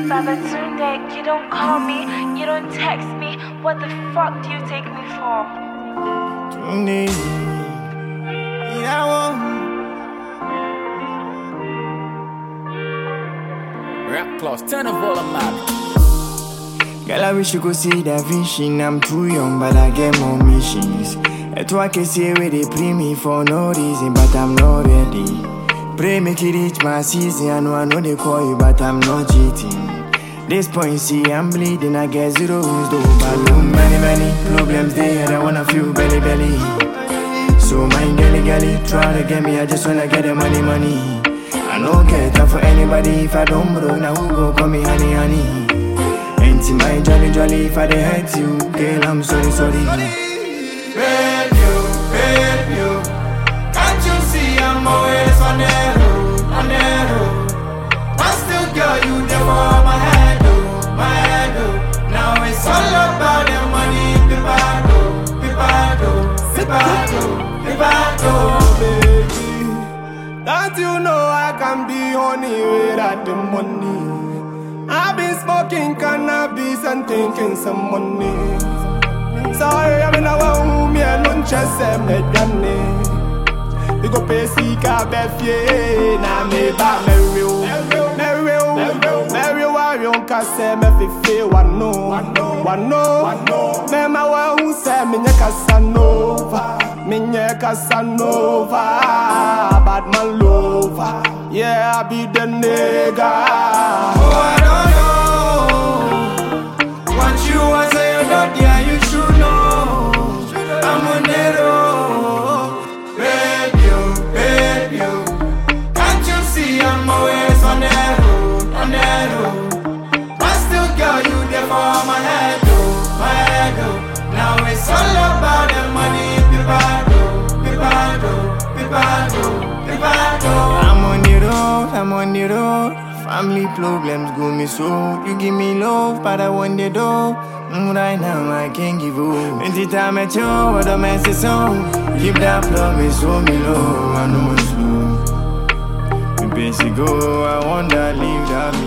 Babatunde, you don't call me, you don't text me. What the fuck do you take me for? Tunde, Rap class, turn of all I'm mad. girl, I wish you could see that vision. I'm too young, but I get more missions. That's why I can see where they play me for no reason, but I'm not ready. Pray make it reach my season. I know they call you, but I'm not cheating. This point, see, I'm bleeding. I get zero wins, though, but many problems there. I wanna feel belly. So my girly, try to get me. I just wanna get the money. I don't care time for anybody. If I don't bro, now who go call me honey? Ain't my jolly. If I dey hurt you, girl, I'm sorry. Babe, you, can't you see I'm always on the road? But still, girl, you there for my head, oh. Now it's all about the money, Pipado, baby. Don't you know I can be honey without the money? I've been smoking cannabis and thinking some money. Sorry, I'm in a room, me and lunch and some medane. We go pay Sika Beffie, now me back Mary, warrior, cause me fi one no. Me ma wa who say me Casanova, bad man lover. Yeah, I be the nigga. Oh, I don't know what you want, say you're not there, you should know. I'm on the road, babe, you. Can't you see I'm always on the road? But still, girl, you there for my head, oh. Now it's all about the money, Pipado. I'm on the road. Family problems go me so. You give me love, but I want the dough. Right now I can't give up. Anytime I show what I mess is on. Keep that promise, hold me low. I know it's slow. Me basic go, I want that leave that